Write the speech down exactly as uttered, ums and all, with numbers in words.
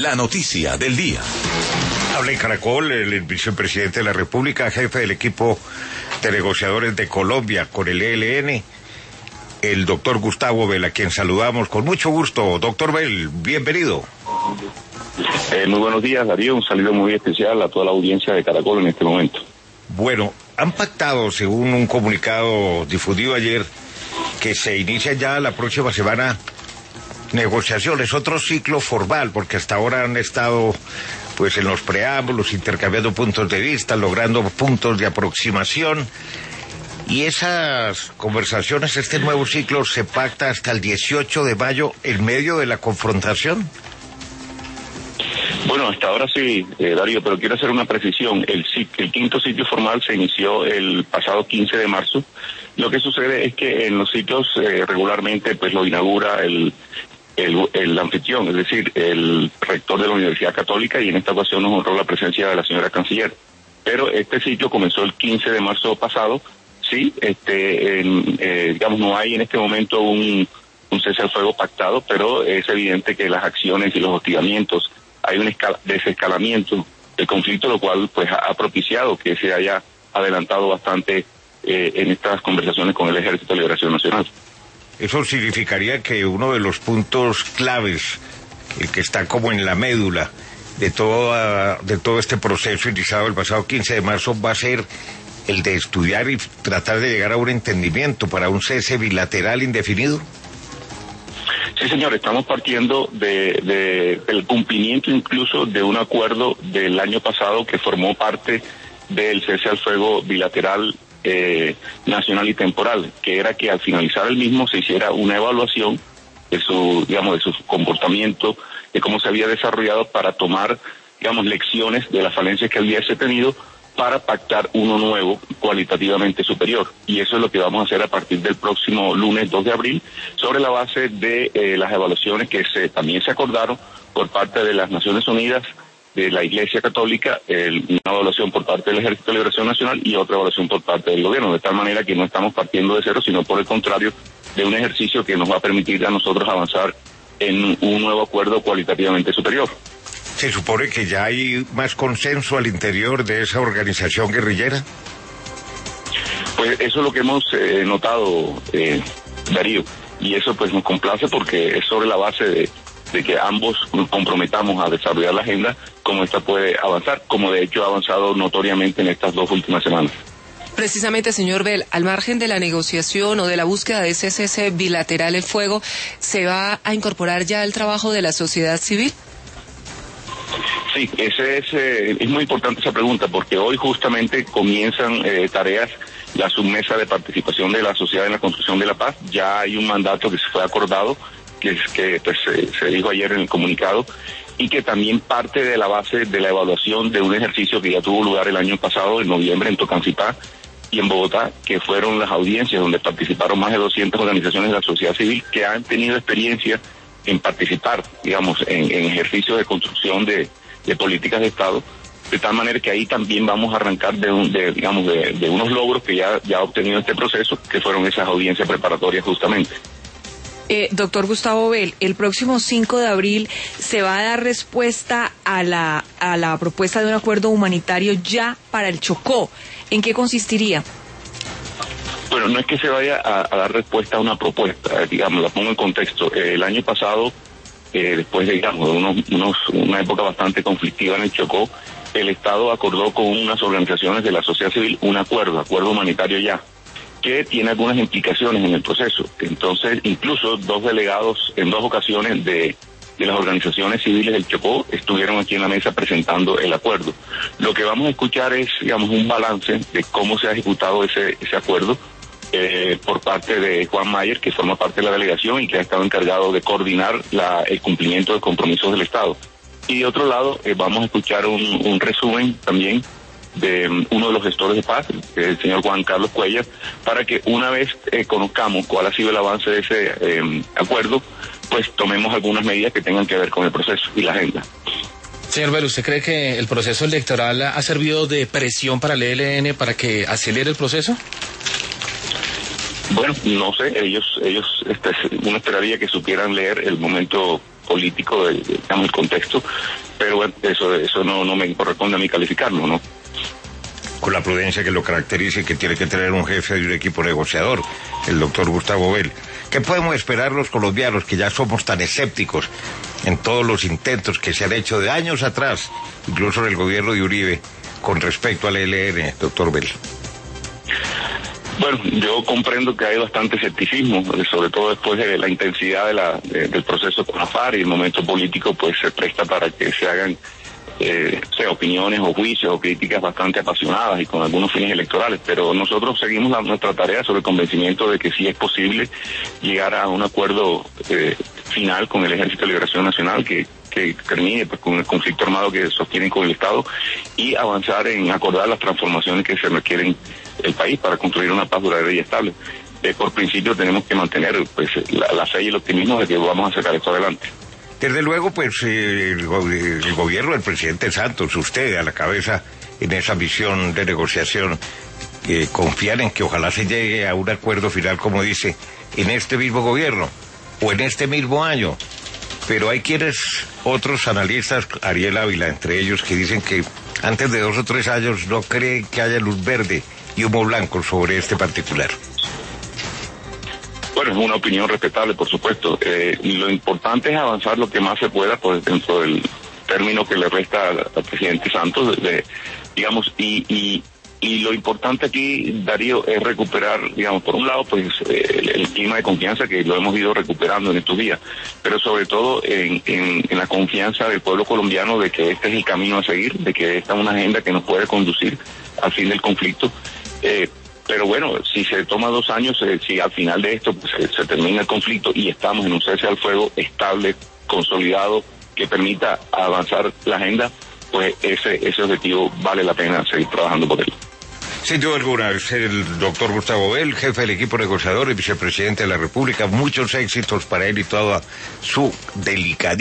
La noticia del día. Habla en Caracol el vicepresidente de la República, jefe del equipo de negociadores de Colombia con el E L N, el doctor Gustavo Bell, a quien saludamos con mucho gusto. Doctor Bell, bienvenido. Eh, muy buenos días, Darío. Un saludo muy especial a toda la audiencia de Caracol en este momento. Bueno, han pactado, según un comunicado difundido ayer, que se inicia ya la próxima semana negociaciones, otro ciclo formal, porque hasta ahora han estado pues en los preámbulos, intercambiando puntos de vista, logrando puntos de aproximación, y esas conversaciones, este nuevo ciclo se pacta hasta el dieciocho de mayo en medio de la confrontación. Bueno, hasta ahora sí, eh, Darío, pero quiero hacer una precisión. El, el quinto ciclo formal se inició el pasado quince de marzo. Lo que sucede es que en los ciclos eh, regularmente pues lo inaugura el El, el anfitrión, es decir, el rector de la Universidad Católica, y en esta ocasión nos honró la presencia de la señora canciller. Pero este ciclo comenzó el quince de marzo pasado. Sí, este, en, eh, digamos, no hay en este momento un, un cese al fuego pactado, pero es evidente que las acciones y los hostigamientos, hay un escal- desescalamiento del conflicto, lo cual pues ha, ha propiciado que se haya adelantado bastante eh, en estas conversaciones con el Ejército de Liberación Nacional. Eso significaría que uno de los puntos claves, el que está como en la médula de toda, de todo este proceso iniciado el pasado quince de marzo, va a ser el de estudiar y tratar de llegar a un entendimiento para un cese bilateral indefinido. Sí, señor, estamos partiendo de, de del cumplimiento incluso de un acuerdo del año pasado que formó parte del cese al fuego bilateral Eh, nacional y temporal, que era que al finalizar el mismo se hiciera una evaluación de su, digamos, de su comportamiento, de cómo se había desarrollado, para tomar, digamos, lecciones de las falencias que hubiese tenido para pactar uno nuevo cualitativamente superior. Y eso es lo que vamos a hacer a partir del próximo lunes dos de abril, sobre la base de eh, las evaluaciones que se también se acordaron por parte de las Naciones Unidas, de la Iglesia Católica, el, una evaluación por parte del Ejército de Liberación Nacional y otra evaluación por parte del gobierno, de tal manera que no estamos partiendo de cero, sino por el contrario, de un ejercicio que nos va a permitir a nosotros avanzar en un nuevo acuerdo cualitativamente superior. ¿Se supone que ya hay más consenso al interior de esa organización guerrillera? Pues eso es lo que hemos eh, notado, eh, Darío, y eso pues nos complace porque es sobre la base de de que ambos nos comprometamos a desarrollar la agenda, como esta puede avanzar, como de hecho ha avanzado notoriamente en estas dos últimas semanas. Precisamente, señor Bell, al margen de la negociación o de la búsqueda de ese cese bilateral el fuego, ¿se va a incorporar ya el trabajo de la sociedad civil? Sí, ese es, eh, es muy importante esa pregunta, porque hoy justamente comienzan eh, tareas, la submesa de participación de la sociedad en la construcción de la paz. Ya hay un mandato que se fue acordado, que, que pues, se, se dijo ayer en el comunicado, y que también parte de la base de la evaluación de un ejercicio que ya tuvo lugar el año pasado, en noviembre, en Tocancipá y en Bogotá, que fueron las audiencias donde participaron más de doscientas organizaciones de la sociedad civil que han tenido experiencia en participar, digamos, en, en ejercicios de construcción de, de políticas de Estado, de tal manera que ahí también vamos a arrancar de, un, de digamos, de, de unos logros que ya, ya ha obtenido este proceso, que fueron esas audiencias preparatorias justamente. Eh, doctor Gustavo Bell, el próximo cinco de abril se va a dar respuesta a la, a la propuesta de un acuerdo humanitario ya para el Chocó. ¿En qué consistiría? Bueno, no es que se vaya a, a dar respuesta a una propuesta, digamos, la pongo en contexto. Eh, el año pasado, eh, después de, digamos, de unos, unos, una época bastante conflictiva en el Chocó, el Estado acordó con unas organizaciones de la sociedad civil un acuerdo, acuerdo humanitario ya, que tiene algunas implicaciones en el proceso. Entonces, incluso dos delegados en dos ocasiones de, de las organizaciones civiles del Chocó estuvieron aquí en la mesa presentando el acuerdo. Lo que vamos a escuchar es, digamos, un balance de cómo se ha ejecutado ese, ese acuerdo eh, por parte de Juan Mayer, que forma parte de la delegación y que ha estado encargado de coordinar la, el cumplimiento de compromisos del Estado. Y de otro lado, eh, vamos a escuchar un, un resumen también de um, uno de los gestores de paz, el señor Juan Carlos Cuellar, para que una vez eh, conozcamos cuál ha sido el avance de ese eh, acuerdo, pues tomemos algunas medidas que tengan que ver con el proceso y la agenda. Señor Bell, ¿usted cree que el proceso electoral ha servido de presión para el E L N para que acelere el proceso? Bueno, no sé, ellos, ellos, este, uno esperaría que supieran leer el momento político, de, de, digamos, el contexto, pero bueno, eso, eso no, no me corresponde a mí calificarlo, ¿no? Con la prudencia que lo caracteriza y que tiene que tener un jefe de un equipo negociador, el doctor Gustavo Bell. ¿Qué podemos esperar los colombianos que ya somos tan escépticos en todos los intentos que se han hecho de años atrás, incluso en el gobierno de Uribe, con respecto al E L N, doctor Bell? Bueno, yo comprendo que hay bastante escepticismo, sobre todo después de la intensidad de la, de, del proceso con la FARC, y el momento político pues se presta para que se hagan eh, sea opiniones o juicios o críticas bastante apasionadas y con algunos fines electorales, pero nosotros seguimos la, nuestra tarea sobre el convencimiento de que sí es posible llegar a un acuerdo eh, final con el Ejército de Liberación Nacional que que termine pues, con el conflicto armado que sostienen con el Estado y avanzar en acordar las transformaciones que se requieren el país para construir una paz duradera y estable. Eh, por principio tenemos que mantener pues la, la fe y el optimismo de que vamos a sacar esto adelante. Desde luego, pues eh, el, go el gobierno del presidente Santos, usted a la cabeza en esa misión de negociación, eh, confían en que ojalá se llegue a un acuerdo final, como dice, en este mismo gobierno o en este mismo año. Pero hay quienes, otros analistas, Ariel Ávila, entre ellos, que dicen que antes de dos o tres años no creen que haya luz verde y humo blanco sobre este particular. Bueno, es una opinión respetable, por supuesto. Eh, lo importante es avanzar lo que más se pueda pues, dentro del término que le resta al, al presidente Santos, de, digamos, y, y, y lo importante aquí, Darío, es recuperar, digamos, por un lado, pues el, el clima de confianza que lo hemos ido recuperando en estos días, pero sobre todo en, en, en la confianza del pueblo colombiano de que este es el camino a seguir, de que esta es una agenda que nos puede conducir al fin del conflicto. Eh, Pero bueno, si se toma dos años, eh, si al final de esto pues, se, se termina el conflicto y estamos en un cese al fuego estable, consolidado, que permita avanzar la agenda, pues ese, ese objetivo vale la pena seguir trabajando por él. Sin duda alguna, es el doctor Gustavo Bell, jefe del equipo negociador y vicepresidente de la República. Muchos éxitos para él y toda su delicadeza.